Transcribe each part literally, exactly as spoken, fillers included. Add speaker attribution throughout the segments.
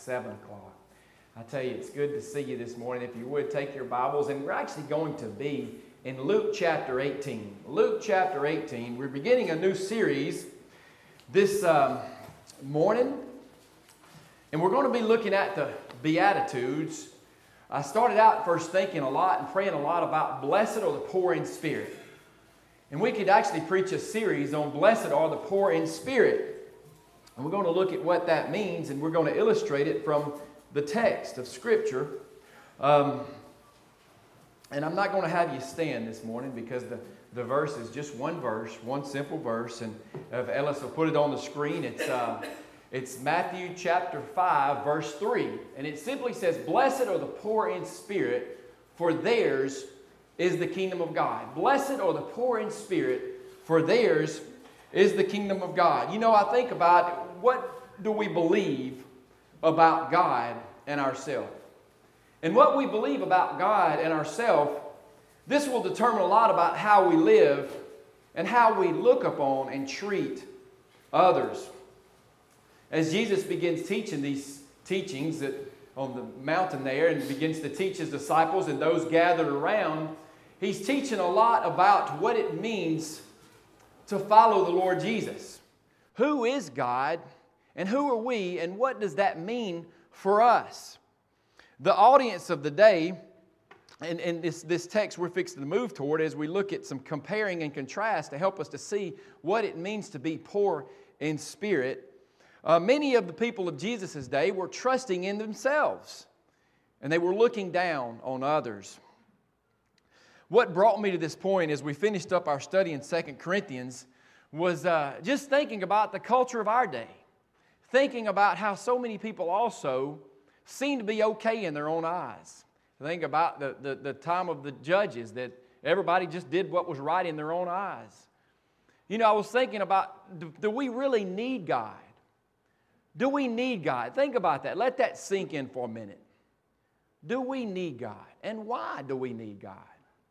Speaker 1: seven o'clock. I tell you, it's good to see you this morning. If you would, take your Bibles, and we're actually going to be in Luke chapter eighteen. Luke chapter eighteen. We're beginning a new series this um, morning, and we're going to be looking at the Beatitudes. I started out first thinking a lot and praying a lot about blessed are the poor in spirit. And we could actually preach a series on blessed are the poor in spirit. And we're going to look at what that means, and we're going to illustrate it from the text of Scripture. Um, and I'm not going to have you stand this morning because the, the verse is just one verse, one simple verse. And if Ellis will put it on the screen, it's, uh, it's Matthew chapter five, verse three. And it simply says, "Blessed are the poor in spirit, for theirs is the kingdom of God." Blessed are the poor in spirit, for theirs is the kingdom of God. You know, I think about what do we believe about God and ourselves. And what we believe about God and ourselves, this will determine a lot about how we live and how we look upon and treat others. As Jesus begins teaching these teachings that on the mountain there and begins to teach His disciples and those gathered around, He's teaching a lot about what it means to follow the Lord Jesus. Who is God and who are we, and what does that mean for us? The audience of the day, and, and this, this text we're fixing to move toward as we look at some comparing and contrast to help us to see what it means to be poor in spirit. Uh, many of the people of Jesus' day were trusting in themselves, and they were looking down on others. What brought me to this point as we finished up our study in Second Corinthians was uh, just thinking about the culture of our day. Thinking about how so many people also seem to be okay in their own eyes. Think about the, the, the time of the judges, that everybody just did what was right in their own eyes. You know, I was thinking about, do, do we really need God? Do we need God? Think about that. Let that sink in for a minute. Do we need God? And why do we need God?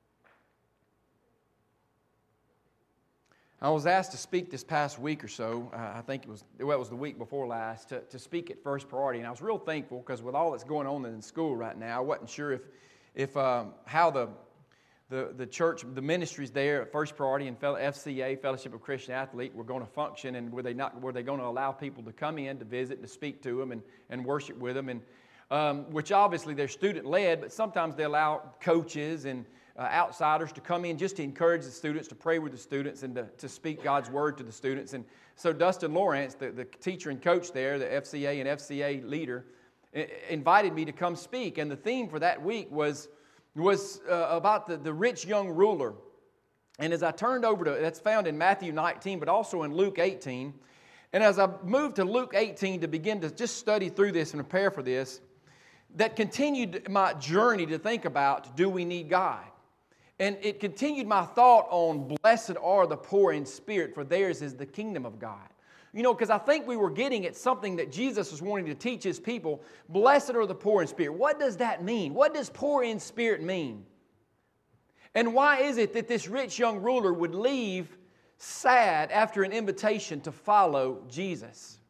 Speaker 1: I was asked to speak this past week or so, uh, I think it was, well, it was the week before last, to, to speak at First Priority. And I was real thankful because with all that's going on in school right now, I wasn't sure if, if um, how the, the, the church, the ministries there at First Priority and F C A, Fellowship of Christian Athlete, were going to function, and were they not, were they going to allow people to come in to visit, to speak to them and, and worship with them, and um, which obviously they're student-led, but sometimes they allow coaches and Uh, outsiders to come in just to encourage the students, to pray with the students, and to, to speak God's Word to the students. And so Dustin Lawrence, the, the teacher and coach there, the F C A and F C A leader, I- invited me to come speak. And the theme for that week was, was uh, about the, the rich young ruler. And as I turned over to, that's found in Matthew nineteen, but also in Luke eighteen. And as I moved to Luke eighteen to begin to just study through this and prepare for this, that continued my journey to think about, do we need God? And it continued my thought on blessed are the poor in spirit, for theirs is the kingdom of God. You know, because I think we were getting at something that Jesus was wanting to teach His people. Blessed are the poor in spirit. What does that mean? What does poor in spirit mean? And why is it that this rich young ruler would leave sad after an invitation to follow Jesus?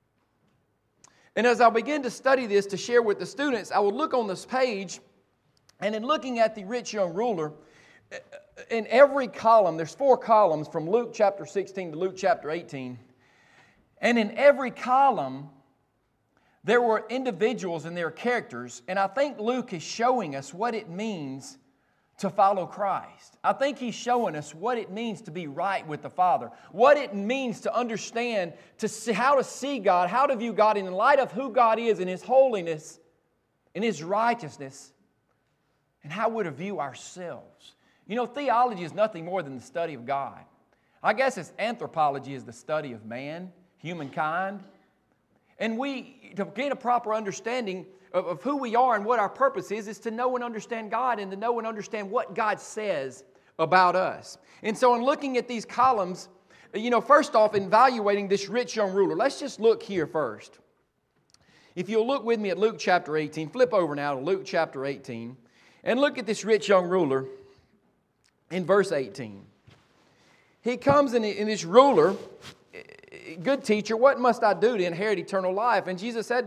Speaker 1: And as I began to study this to share with the students, I would look on this page, and in looking at the rich young ruler, in every column, there's four columns from Luke chapter sixteen to Luke chapter eighteen. And in every column, there were individuals and their characters. And I think Luke is showing us what it means to follow Christ. I think he's showing us what it means to be right with the Father. What it means to understand, to see, how to see God, how to view God in light of who God is in His holiness, in His righteousness, and how we're to view ourselves. You know, theology is nothing more than the study of God. I guess it's anthropology is the study of man, humankind. And we, to gain a proper understanding of, of who we are and what our purpose is, is to know and understand God and to know and understand what God says about us. And so in looking at these columns, you know, first off, evaluating this rich young ruler, let's just look here first. If you'll look with me at Luke chapter eighteen, flip over now to Luke chapter eighteen, and look at this rich young ruler in verse eighteen. He comes in, in this ruler, good teacher, what must I do to inherit eternal life? And Jesus said to him,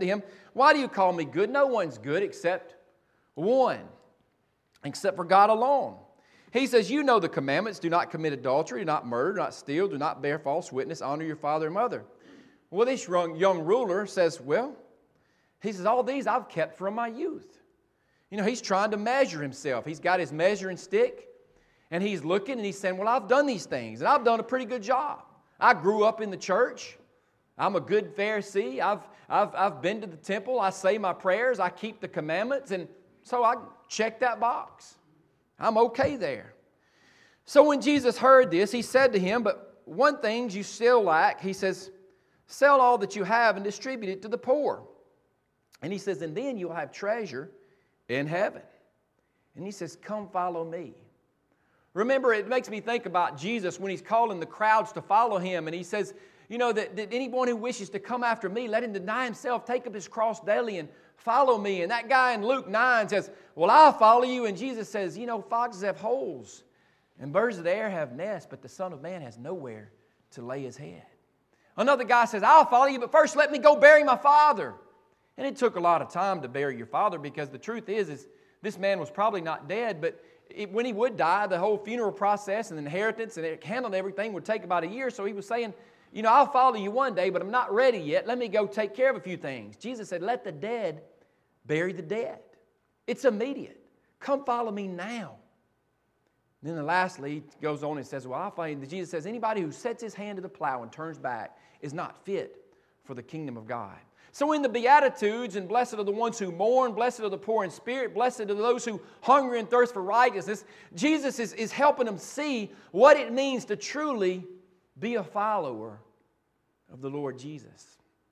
Speaker 1: why do you call me good? No one's good except one, except for God alone. He says, you know the commandments. Do not commit adultery, do not murder, do not steal, do not bear false witness, honor your father and mother. Well, this young, young ruler says, well, he says, all these I've kept from my youth. You know, he's trying to measure himself. He's got his measuring stick, and he's looking, and he's saying, well, I've done these things, and I've done a pretty good job. I grew up in the church. I'm a good Pharisee. I've, I've, I've been to the temple. I say my prayers. I keep the commandments, and so I check that box. I'm okay there. So when Jesus heard this, he said to him, but one thing you still lack. He says, sell all that you have and distribute it to the poor. And he says, and then you'll have treasure in heaven. And he says, come follow me. Remember, it makes me think about Jesus when he's calling the crowds to follow him. And he says, you know, that, that anyone who wishes to come after me, let him deny himself, take up his cross daily and follow me. And that guy in Luke nine says, well, I'll follow you. And Jesus says, you know, foxes have holes and birds of the air have nests, but the Son of Man has nowhere to lay his head. Another guy says, I'll follow you, but first let me go bury my father. And it took a lot of time to bury your father, because the truth is, is this man was probably not dead, but it, when he would die, the whole funeral process and inheritance and it handled everything would take about a year. So he was saying, you know, I'll follow you one day, but I'm not ready yet. Let me go take care of a few things. Jesus said, let the dead bury the dead. It's immediate. Come follow me now. And then lastly, he goes on and says, well, I'll follow you. Jesus says, anybody who sets his hand to the plow and turns back is not fit for the kingdom of God. So in the Beatitudes, and blessed are the ones who mourn, blessed are the poor in spirit, blessed are those who hunger and thirst for righteousness, Jesus is, is helping them see what it means to truly be a follower of the Lord Jesus.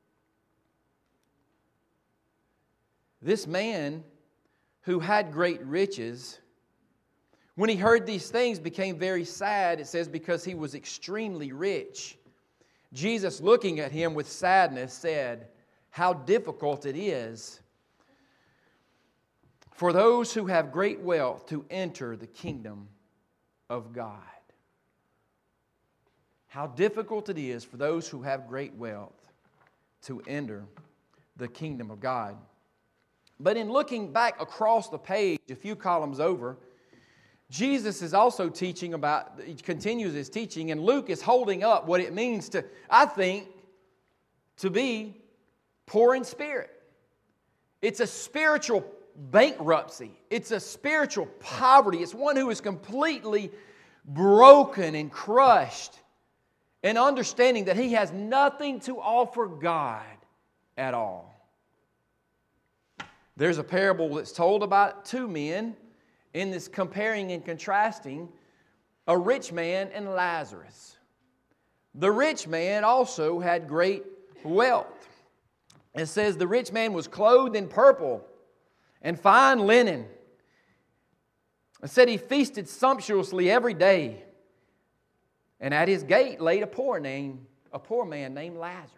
Speaker 1: This man who had great riches, when he heard these things, became very sad, it says, because he was extremely rich. Jesus, looking at him with sadness, said, how difficult it is for those who have great wealth to enter the kingdom of God. How difficult it is for those who have great wealth to enter the kingdom of God. But in looking back across the page, a few columns over, Jesus is also teaching about, he continues his teaching, and Luke is holding up what it means to, I think, to be poor in spirit. It's a spiritual bankruptcy. It's a spiritual poverty. It's one who is completely broken and crushed, and understanding that he has nothing to offer God at all. There's a parable that's told about two men in this comparing and contrasting, a rich man and Lazarus. The rich man also had great wealth. It says the rich man was clothed in purple and fine linen. It said he feasted sumptuously every day. And at his gate laid a poor name, a poor man named Lazarus,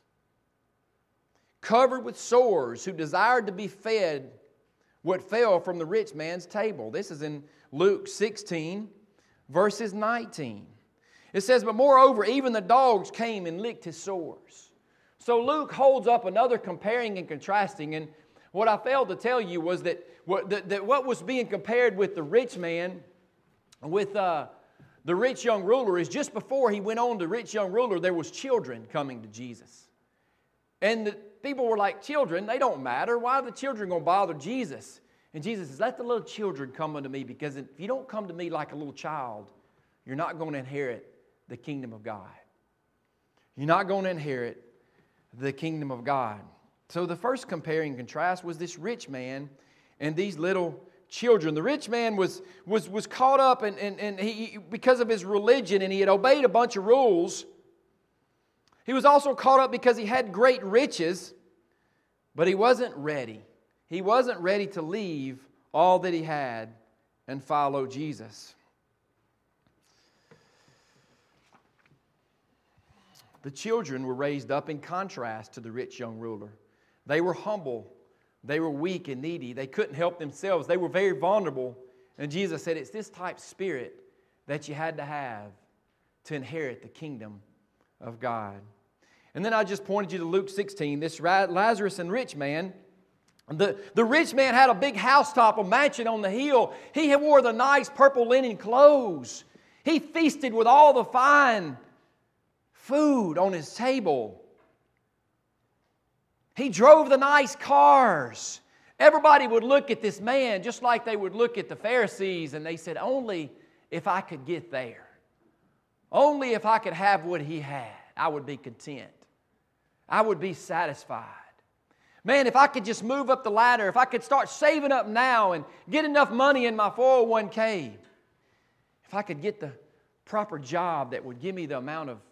Speaker 1: covered with sores, who desired to be fed what fell from the rich man's table. This is in Luke sixteen, verses nineteen. It says, but moreover, even the dogs came and licked his sores. So Luke holds up another comparing and contrasting. And what I failed to tell you was that what, that, that what was being compared with the rich man, with uh, the rich young ruler, is just before he went on to rich young ruler, there was children coming to Jesus. And the people were like, children, they don't matter. Why are the children going to bother Jesus? And Jesus says, let the little children come unto me, because if you don't come to me like a little child, you're not going to inherit the kingdom of God. You're not going to inherit the kingdom of God. So the first comparing and contrast was this rich man and these little children. The rich man was, was, was caught up and, and, and he, because of his religion, and he had obeyed a bunch of rules. He was also caught up because he had great riches, but he wasn't ready. He wasn't ready to leave all that he had and follow Jesus. The children were raised up in contrast to the rich young ruler. They were humble. They were weak and needy. They couldn't help themselves. They were very vulnerable. And Jesus said, it's this type of spirit that you had to have to inherit the kingdom of God. And then I just pointed you to Luke sixteen, this Lazarus and rich man. The, the rich man had a big housetop, a mansion on the hill. He wore the nice purple linen clothes. He feasted with all the fine food on his table. He drove the nice cars. Everybody would look at this man just like they would look at the Pharisees, and they said, only if I could get there. Only if I could have what he had, I would be content. I would be satisfied. Man, if I could just move up the ladder, if I could start saving up now and get enough money in my four oh one k, if I could get the proper job that would give me the amount of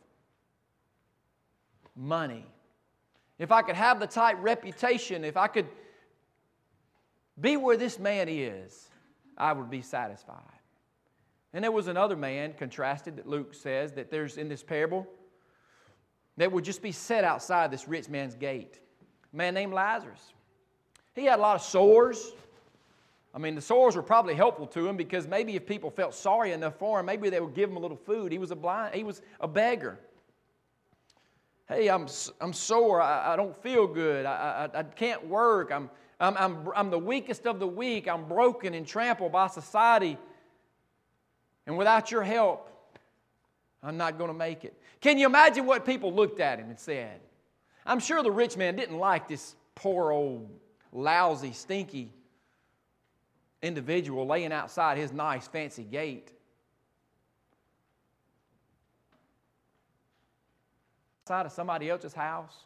Speaker 1: money, if I could have the type reputation, if I could be where this man is, I would be satisfied. And there was another man contrasted that Luke says that there's in this parable that would just be set outside this rich man's gate. A man named Lazarus. He had a lot of sores. I mean, the sores were probably helpful to him because maybe if people felt sorry enough for him, maybe they would give him a little food. He was a blind, he was a beggar. Hey, I'm I'm sore. I, I don't feel good. I, I I can't work. I'm I'm I'm I'm the weakest of the weak. I'm broken and trampled by society. And without your help, I'm not going to make it. Can you imagine what people looked at him and said? I'm sure the rich man didn't like this poor old lousy, stinky individual laying outside his nice, fancy gate. Outside of somebody else's house.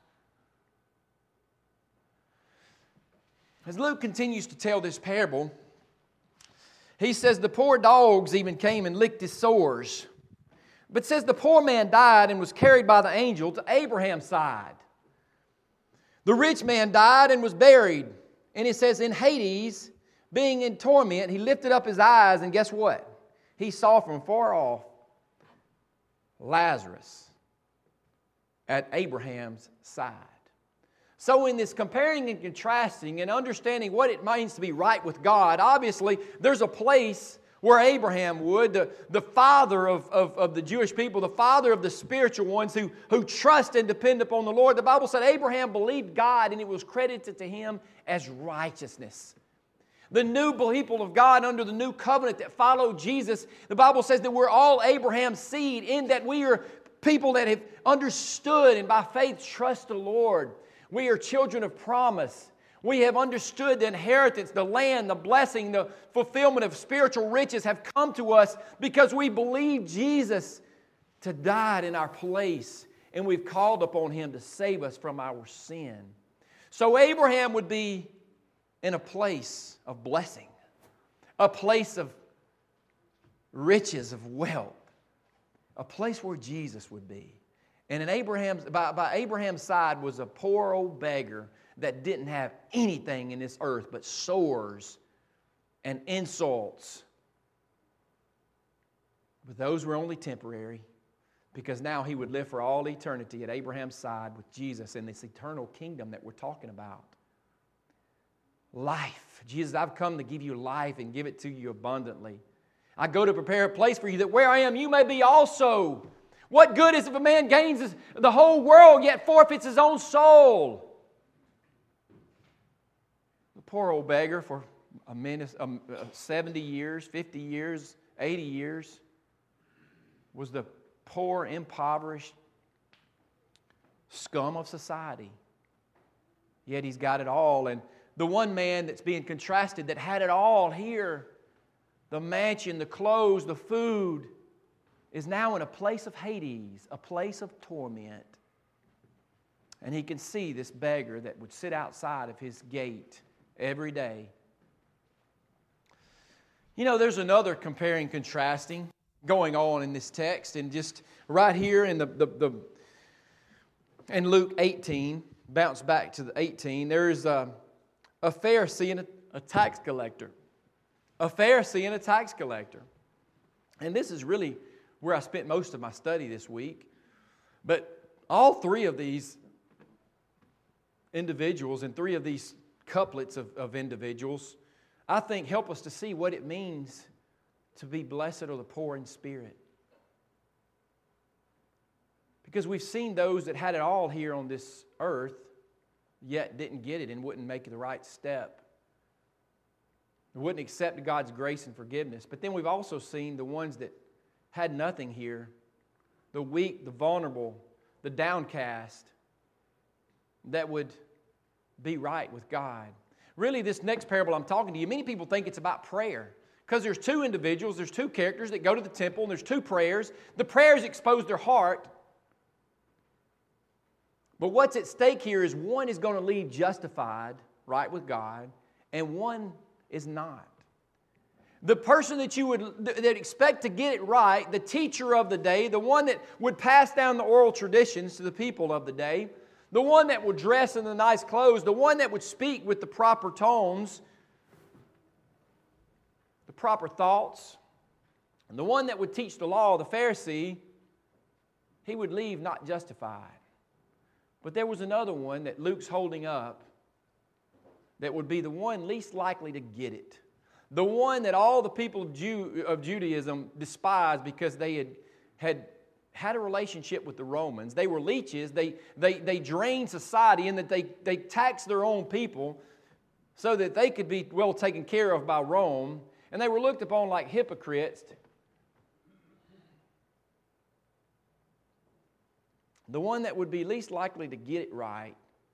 Speaker 1: As Luke continues to tell this parable, he says the poor dogs even came and licked his sores. But says the poor man died and was carried by the angel to Abraham's side. The rich man died and was buried. And it says in Hades, being in torment, he lifted up his eyes and guess what? He saw from far off Lazarus at Abraham's side. So in this comparing and contrasting and understanding what it means to be right with God, obviously there's a place where Abraham would, the, the father of, of, of the Jewish people, the father of the spiritual ones who, who trust and depend upon the Lord. The Bible said Abraham believed God and it was credited to him as righteousness. The new people of God under the new covenant that follow Jesus, the Bible says that we're all Abraham's seed in that we are people that have understood and by faith trust the Lord. We are children of promise. We have understood the inheritance, the land, the blessing, the fulfillment of spiritual riches have come to us because we believe Jesus to die in our place and we've called upon Him to save us from our sin. So Abraham would be in a place of blessing, a place of riches, of wealth, a place where Jesus would be. And in Abraham's, by, by Abraham's side was a poor old beggar that didn't have anything in this earth but sores and insults. But those were only temporary because now he would live for all eternity at Abraham's side with Jesus in this eternal kingdom that we're talking about. Life. Jesus, I've come to give you life and give it to you abundantly. I go to prepare a place for you that where I am you may be also. What good is if a man gains the whole world yet forfeits his own soul? The poor old beggar for a minute, um, seventy years, fifty years, eighty years was the poor, impoverished scum of society. Yet he's got it all. And the one man that's being contrasted that had it all here, the mansion, the clothes, the food, is now in a place of Hades, a place of torment. And he can see this beggar that would sit outside of his gate every day. You know, there's another comparing, contrasting going on in this text. And just right here in the, the, the in Luke eighteen, bounce back to the eighteen, there's a, a Pharisee and a, a tax collector. A Pharisee and a tax collector. And this is really where I spent most of my study this week. But all three of these individuals and three of these couplets of, of individuals, I think help us to see what it means to be blessed are the poor in spirit. Because we've seen those that had it all here on this earth, yet didn't get it and wouldn't make the right step. Wouldn't accept God's grace and forgiveness. But then we've also seen the ones that had nothing here, the weak, the vulnerable, the downcast, that would be right with God. Really, this next parable I'm talking to you, many people think it's about prayer. Because there's two individuals, there's two characters that go to the temple, and there's two prayers. The prayers expose their heart. But what's at stake here is one is going to leave justified, right with God, and one is not. The person that you would that expect to get it right, the teacher of the day, the one that would pass down the oral traditions to the people of the day, the one that would dress in the nice clothes, the one that would speak with the proper tones, the proper thoughts, and the one that would teach the law, the Pharisee, he would leave not justified. But there was another one that Luke's holding up that would be the one least likely to get it. The one that all the people of, Jew, of Judaism despised because they had, had had a relationship with the Romans. They were leeches. They, they, they drained society in that they, they taxed their own people so that they could be well taken care of by Rome. And they were looked upon like hypocrites. The one that would be least likely to get it right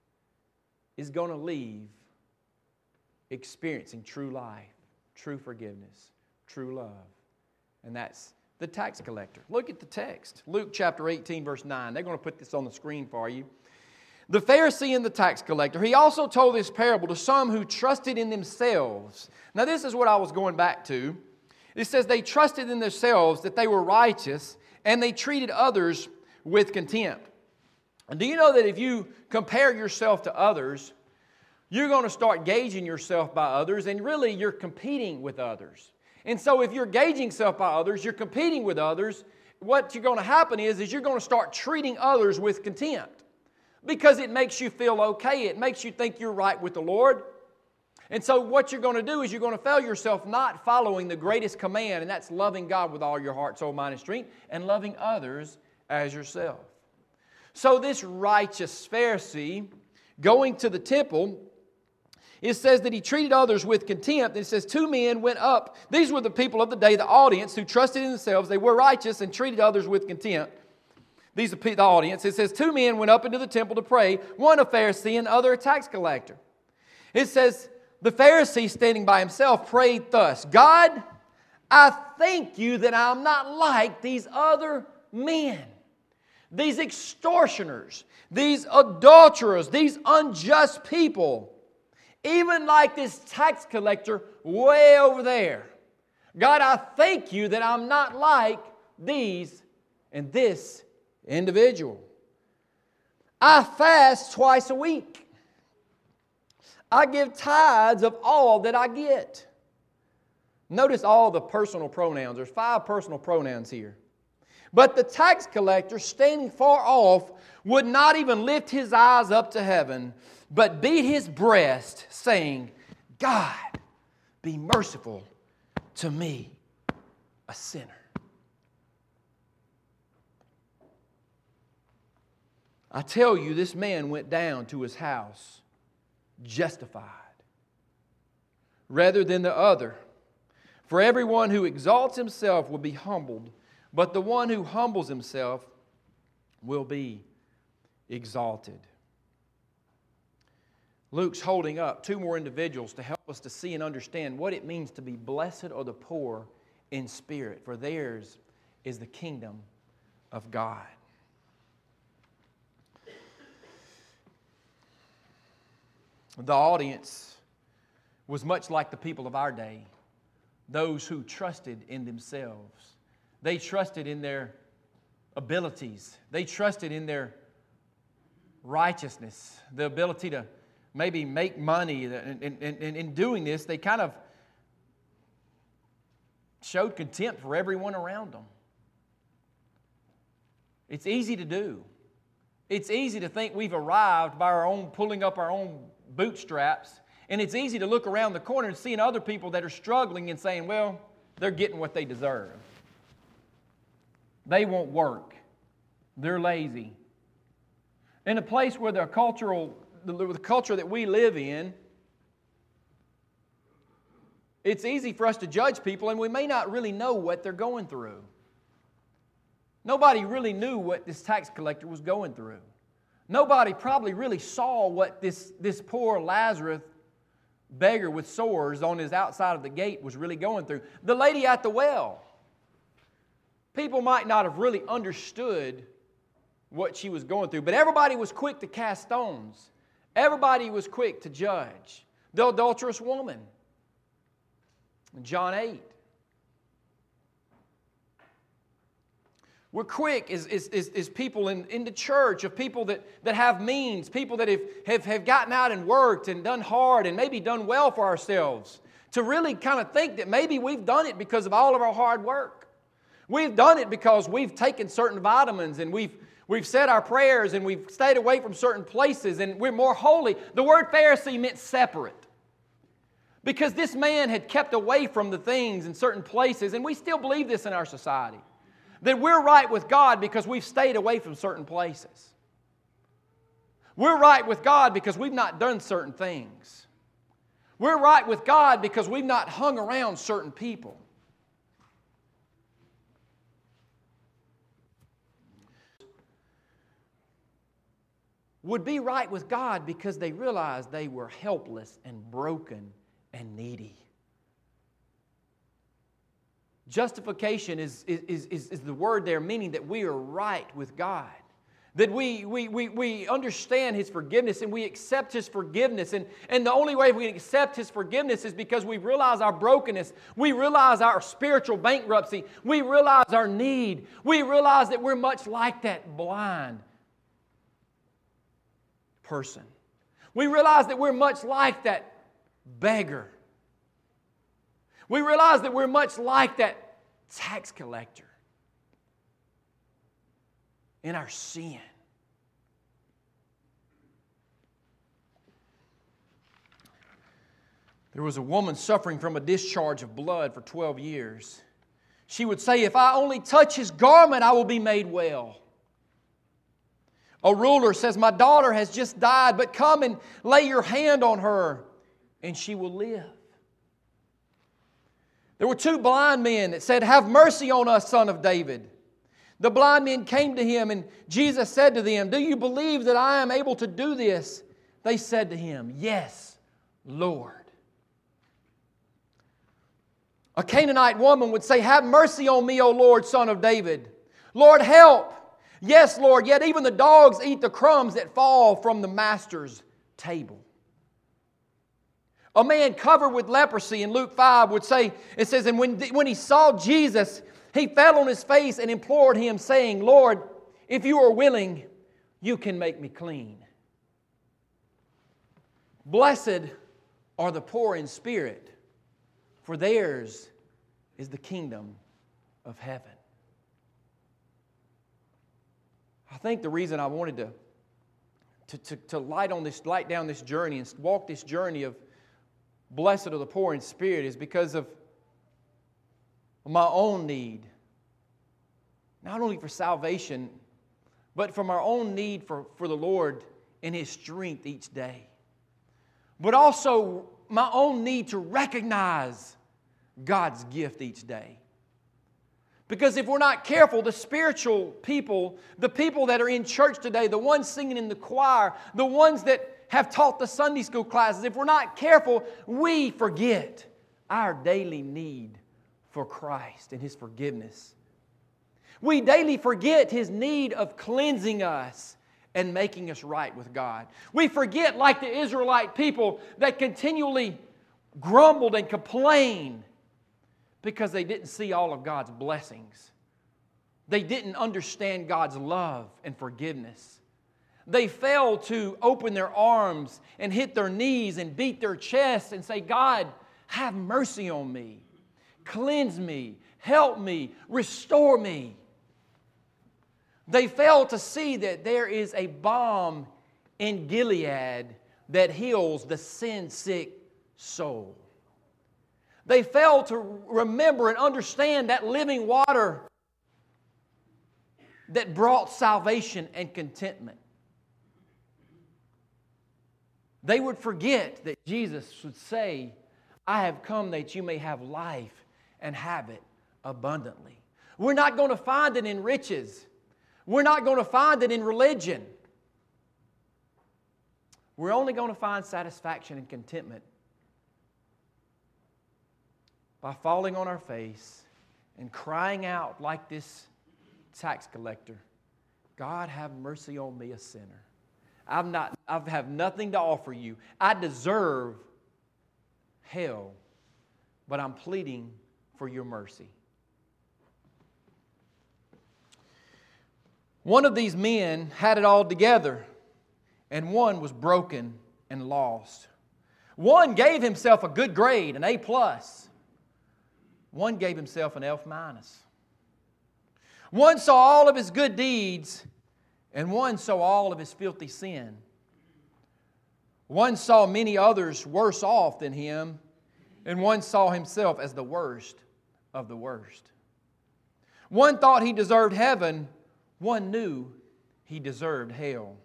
Speaker 1: is going to leave experiencing true life, true forgiveness, true love. And that's the tax collector. Look at the text. Luke chapter eighteen, verse nine. They're going to put this on the screen for you. The Pharisee and the tax collector. He also told this parable to some who trusted in themselves. Now this is what I was going back to. It says they trusted in themselves that they were righteous and they treated others with contempt. And do you know that if you compare yourself to others, you're going to start gauging yourself by others, and really you're competing with others. And so if you're gauging yourself by others, you're competing with others, what's going to happen is, is you're going to start treating others with contempt. Because it makes you feel okay. It makes you think you're right with the Lord. And so what you're going to do is you're going to fail yourself not following the greatest command, and that's loving God with all your heart, soul, mind, and strength, and loving others as yourself. So this righteous Pharisee going to the temple, it says that he treated others with contempt. It says two men went up. These were the people of the day, the audience, who trusted in themselves. They were righteous and treated others with contempt. These are the audience. It says two men went up into the temple to pray, one a Pharisee and the other a tax collector. It says the Pharisee, standing by himself, prayed thus: God, I thank you that I'm not like these other men, these extortioners, these adulterers, these unjust people, even like this tax collector way over there. God, I thank you that I'm not like these and this individual. I fast twice a week. I give tithes of all that I get. Notice all the personal pronouns. There's five personal pronouns here. But the tax collector, standing far off, would not even lift his eyes up to heaven, but beat his breast, saying, God, be merciful to me, a sinner. I tell you, this man went down to his house justified rather than the other. For everyone who exalts himself will be humbled, but the one who humbles himself will be exalted. Luke's holding up two more individuals to help us to see and understand what it means to be blessed are the poor in spirit, for theirs is the kingdom of God. The audience was much like the people of our day, those who trusted in themselves. They trusted in their abilities. They trusted in their righteousness, the ability to maybe make money. And in doing this, they kind of showed contempt for everyone around them. It's easy to do. It's easy to think we've arrived by our own pulling up our own bootstraps, and it's easy to look around the corner and seeing other people that are struggling and saying, well, they're getting what they deserve. They won't work. They're lazy. In a place where the cultural, the, the culture that we live in, it's easy for us to judge people, and we may not really know what they're going through. Nobody really knew what this tax collector was going through. Nobody probably really saw what this, this poor Lazarus beggar with sores on his outside of the gate was really going through. The lady at the well, people might not have really understood what she was going through, but everybody was quick to cast stones. Everybody was quick to judge. The adulterous woman, John eight. We're quick as, as, as, as people in, in the church, of people that, that have means, people that have, have, have gotten out and worked and done hard and maybe done well for ourselves, to really kind of think that maybe we've done it because of all of our hard work. We've done it because we've taken certain vitamins and we've, we've said our prayers and we've stayed away from certain places and we're more holy. The word Pharisee meant separate. Because this man had kept away from the things in certain places, and we still believe this in our society. That we're right with God because we've stayed away from certain places. We're right with God because we've not done certain things. We're right with God because we've not hung around certain people. Would be right with God because they realized they were helpless and broken and needy. Justification is, is, is, is the word there, meaning that we are right with God. That we, we, we, we understand His forgiveness and we accept His forgiveness. And, and the only way we can accept His forgiveness is because we realize our brokenness. We realize our spiritual bankruptcy. We realize our need. We realize that we're much like that blind person. We realize that we're much like that beggar. We realize that we're much like that tax collector in our sin. There was a woman suffering from a discharge of blood for twelve years. She would say, "If I only touch His garment, I will be made well." A ruler says, "My daughter has just died, but come and lay your hand on her, and she will live." There were two blind men that said, "Have mercy on us, Son of David." The blind men came to Him, and Jesus said to them, "Do you believe that I am able to do this?" They said to Him, "Yes, Lord." A Canaanite woman would say, "Have mercy on me, O Lord, Son of David." "Lord, help." "Yes, Lord, yet even the dogs eat the crumbs that fall from the master's table." A man covered with leprosy in Luke five would say, it says, "And when, when he saw Jesus, he fell on his face and implored Him, saying, 'Lord, if you are willing, you can make me clean.'" Blessed are the poor in spirit, for theirs is the kingdom of heaven. I think the reason I wanted to, to, to, to light on this, light down this journey and walk this journey of blessed are the poor in spirit is because of my own need. Not only for salvation, but from our own need for, for the Lord and His strength each day. But also my own need to recognize God's gift each day. Because if we're not careful, the spiritual people, the people that are in church today, the ones singing in the choir, the ones that have taught the Sunday school classes, if we're not careful, we forget our daily need for Christ and His forgiveness. We daily forget His need of cleansing us and making us right with God. We forget, like the Israelite people that continually grumbled and complained because they didn't see all of God's blessings. They didn't understand God's love and forgiveness. They failed to open their arms and hit their knees and beat their chests and say, "God, have mercy on me. Cleanse me. Help me. Restore me." They failed to see that there is a balm in Gilead that heals the sin-sick soul. They failed to remember and understand that living water that brought salvation and contentment. They would forget that Jesus would say, I have come that you may have life and have it abundantly. We're not going to find it in riches. We're not going to find it in religion. We're only going to find satisfaction and contentment by falling on our face and crying out like this tax collector, God, have mercy on me, a sinner. I've not, I have nothing to offer you. I deserve hell, but I'm pleading for your mercy. One of these men had it all together, and one was broken and lost. One gave himself a good grade, an A plus. One gave himself an F minus. One saw all of his good deeds, and one saw all of his filthy sin. One saw many others worse off than him, and one saw himself as the worst of the worst. One thought he deserved heaven, one knew he deserved hell.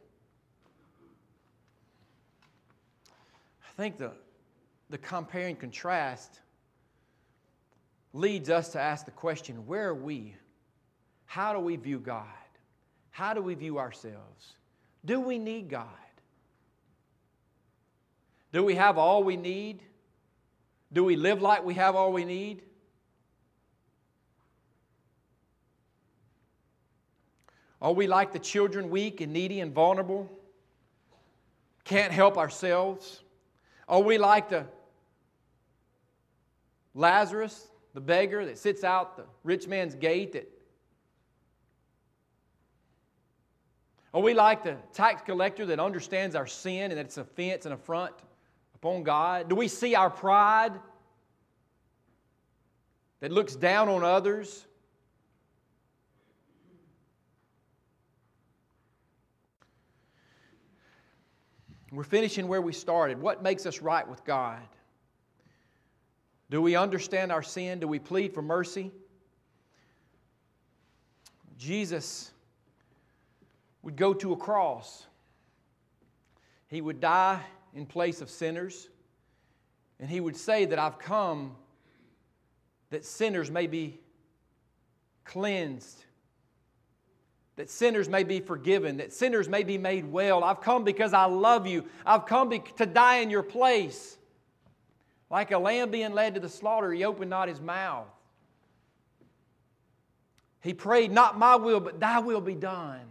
Speaker 1: I think the, the compare and contrast leads us to ask the question, where are we? How do we view God? How do we view ourselves? Do we need God? Do we have all we need? Do we live like we have all we need? Are we like the children, weak and needy and vulnerable? Can't help ourselves? Are we like the Lazarus, the beggar that sits out the rich man's gate? That Are we like the tax collector that understands our sin and that it's an offense and affront upon God? Do we see our pride that looks down on others? We're finishing where we started. What makes us right with God? Do we understand our sin? Do we plead for mercy? Jesus would go to a cross. He would die in place of sinners. And He would say that I've come that sinners may be cleansed, that sinners may be forgiven, that sinners may be made well. I've come because I love you. I've come to die in your place. Like a lamb being led to the slaughter, He opened not His mouth. He prayed, not my will, but thy will be done.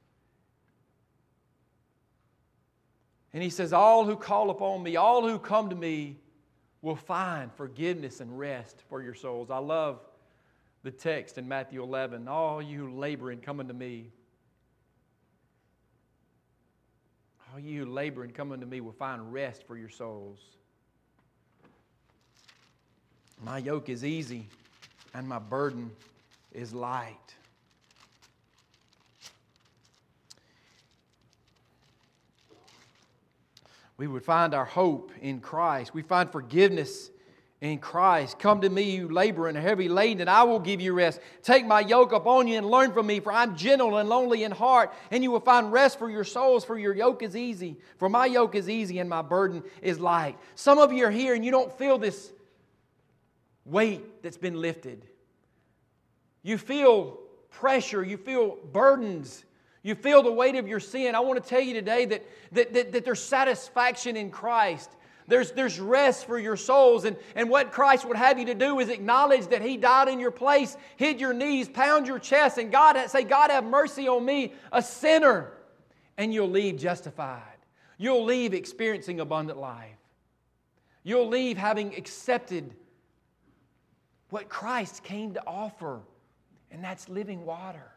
Speaker 1: And He says, all who call upon me, all who come to me will find forgiveness and rest for your souls. I love the text in Matthew eleven, all you who labor and come unto me. All you who labor and come unto me will find rest for your souls. My yoke is easy and my burden is light. We would find our hope in Christ. We find forgiveness in Christ. Come to me, you labor and are heavy laden, and I will give you rest. Take my yoke upon you and learn from me, for I'm gentle and lowly in heart, and you will find rest for your souls, for your yoke is easy. For my yoke is easy and my burden is light. Some of you are here and you don't feel this weight that's been lifted. You feel pressure. You feel burdens. You feel the weight of your sin. I want to tell you today that, that, that, that there's satisfaction in Christ. There's, there's rest for your souls. And, and what Christ would have you to do is acknowledge that He died in your place, hit your knees, pound your chest, and God say, God, have mercy on me, a sinner. And you'll leave justified. You'll leave experiencing abundant life. You'll leave having accepted what Christ came to offer, and that's living water.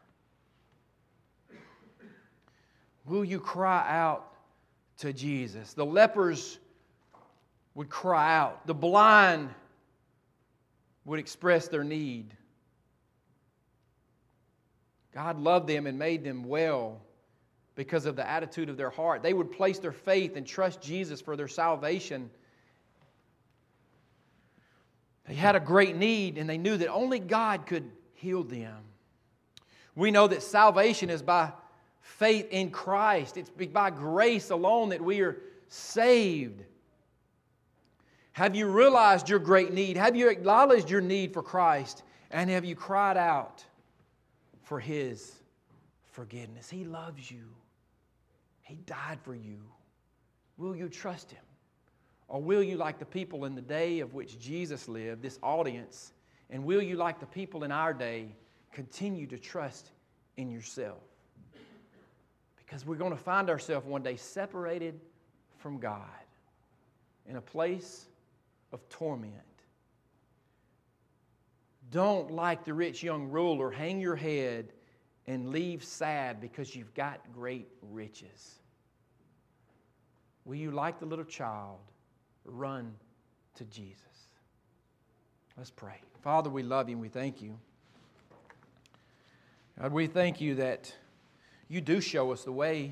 Speaker 1: Will you cry out to Jesus? The lepers would cry out. The blind would express their need. God loved them and made them well because of the attitude of their heart. They would place their faith and trust Jesus for their salvation. They had a great need, and they knew that only God could heal them. We know that salvation is by faith in Christ. It's by grace alone that we are saved. Have you realized your great need? Have you acknowledged your need for Christ? And have you cried out for His forgiveness? He loves you. He died for you. Will you trust Him? Or will you, like the people in the day of which Jesus lived, this audience, and will you, like the people in our day, continue to trust in yourself? Because we're going to find ourselves one day separated from God in a place of torment. Don't, like the rich young ruler, hang your head and leave sad because you've got great riches. Will you, like the little child, run to Jesus? Let's pray. Father, we love You and we thank You. God, we thank You that You do show us the way.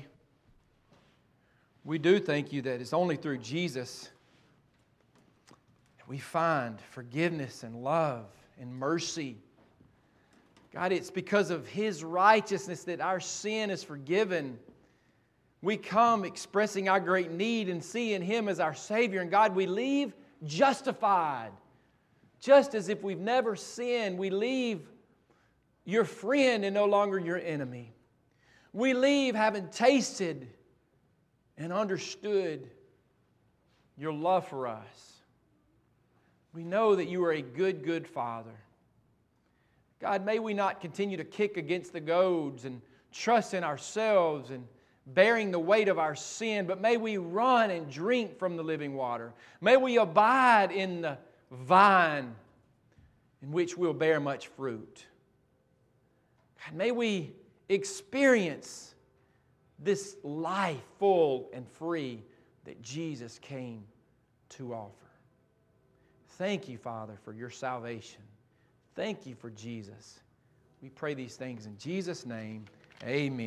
Speaker 1: We do thank You that it's only through Jesus that we find forgiveness and love and mercy. God, it's because of His righteousness that our sin is forgiven. We come expressing our great need and seeing Him as our Savior. And God, we leave justified. Just as if we've never sinned, we leave Your friend and no longer Your enemy. We leave having tasted and understood Your love for us. We know that You are a good, good Father. God, may we not continue to kick against the goads and trust in ourselves and bearing the weight of our sin, but may we run and drink from the living water. May we abide in the vine in which we'll bear much fruit. God, may we experience this life full and free that Jesus came to offer. Thank You, Father, for Your salvation. Thank You for Jesus. We pray these things in Jesus' name. Amen.